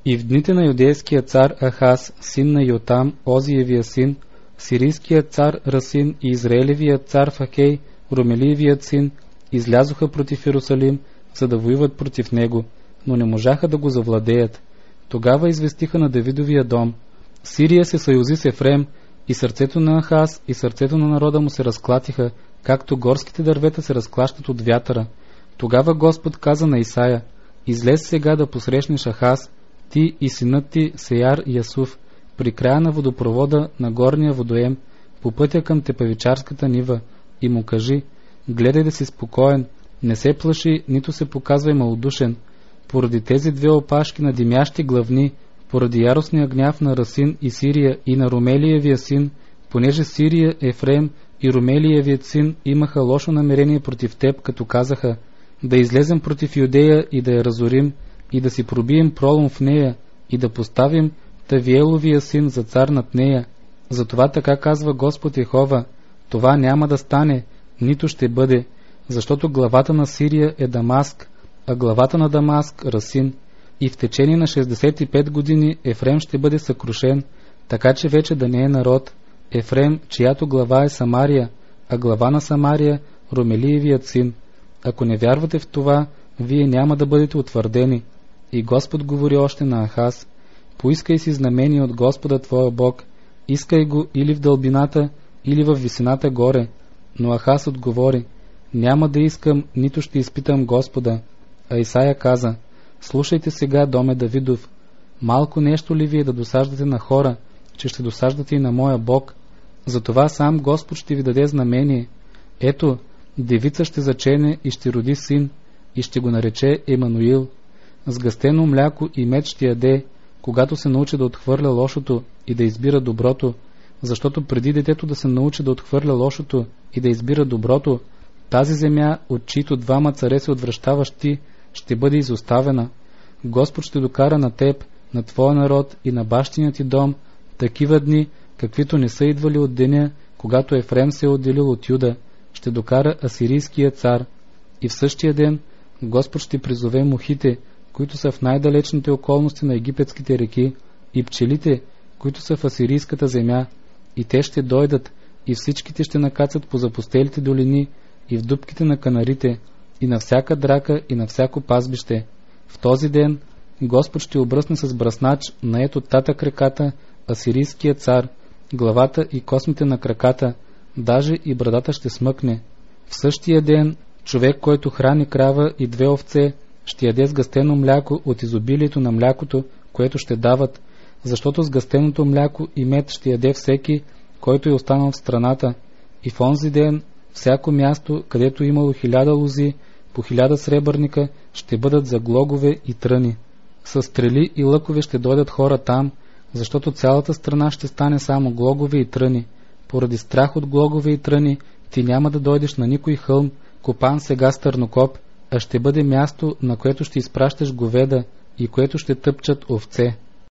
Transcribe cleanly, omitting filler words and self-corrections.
И в дните на юдейския цар Ахаз, син на Йотам, Озиевия син, сирийският цар Расин и Израелевият цар Фахей, Ромелиевият син, излязоха против Иерусалим, за да воюват против него, но не можаха да го завладеят. Тогава известиха на Давидовия дом: Сирия се съюзи с Ефрем, и сърцето на Ахаз и сърцето на народа му се разклатиха, както горските дървета се разклащат от вятъра. Тогава Господ каза на Исаия: излез сега да посрещнеш Ахаз, ти и синът ти Сеяр Ясуф, при края на водопровода на горния водоем, по пътя към тепавичарската нива, и му кажи: гледай да си спокоен, не се плаши, нито се показвай малодушен. Поради тези две опашки на димящи главни, поради яростния гняв на Расин и Сирия и на Ромелиевия син, понеже Сирия, Ефрем и Ромелиевият син имаха лошо намерение против теб, като казаха: да излезем против Юдея и да я разорим, и да си пробием пролом в нея, и да поставим Тавиеловия син за цар над нея. Затова така казва Господ Йехова: това няма да стане, нито ще бъде, защото главата на Сирия е Дамаск, а главата на Дамаск Расин. И в течение на 65 години Ефрем ще бъде съкрушен, така че вече да не е народ. Ефрем, чиято глава е Самария, а глава на Самария Ромелиевият син. Ако не вярвате в това, вие няма да бъдете утвърдени. И Господ говори още на Ахаз: поискай си знамение от Господа твоя Бог, искай го или в дълбината, или в висината горе. Но Ахаз отговори: няма да искам, нито ще изпитам Господа. А Исаия каза: слушайте сега, доме Давидов, малко нещо ли ви е да досаждате на хора, че ще досаждате и на моя Бог? Затова сам Господ ще ви даде знамение. Ето, девица ще зачене и ще роди син, и ще го нарече Емануил. Сгъстено мляко и мед ще яде, когато се научи да отхвърля лошото и да избира доброто, защото преди детето да се научи да отхвърля лошото и да избира доброто, тази земя, от чието двама царе се отвръщаваш ти, ще бъде изоставена. Господ ще докара на теб, на твоя народ и на бащиния ти дом такива дни, каквито не са идвали от деня, когато Ефрем се е отделил от Юда, ще докара асирийския цар. И в същия ден Господ ще призове мухите, които са в най-далечните околности на египетските реки, и пчелите, които са в асирийската земя, и те ще дойдат, и всичките ще накацат по запустелите долини, и в дупките на канарите, и на всяка драка, и на всяко пазбище. В този ден Господ ще обръсне с бръснач, нает от татък реката, асирийския цар, главата и космите на краката, даже и брадата ще смъкне. В същия ден човек, който храни крава и две овце, ще яде сгъстено мляко от изобилието на млякото, което ще дават, защото сгъстеното мляко и мед ще яде всеки, който е останал в страната. И в онзи ден всяко място, където имало 1000 лози, по 1000 сребърника, ще бъдат за глогове и тръни. С стрели и лъкове ще дойдат хора там, защото цялата страна ще стане само глогове и тръни. Поради страх от глогове и тръни, ти няма да дойдеш на никой хълм, копан сега с търнокоп, а ще бъде място, на което ще изпращаш говеда и което ще тъпчат овце.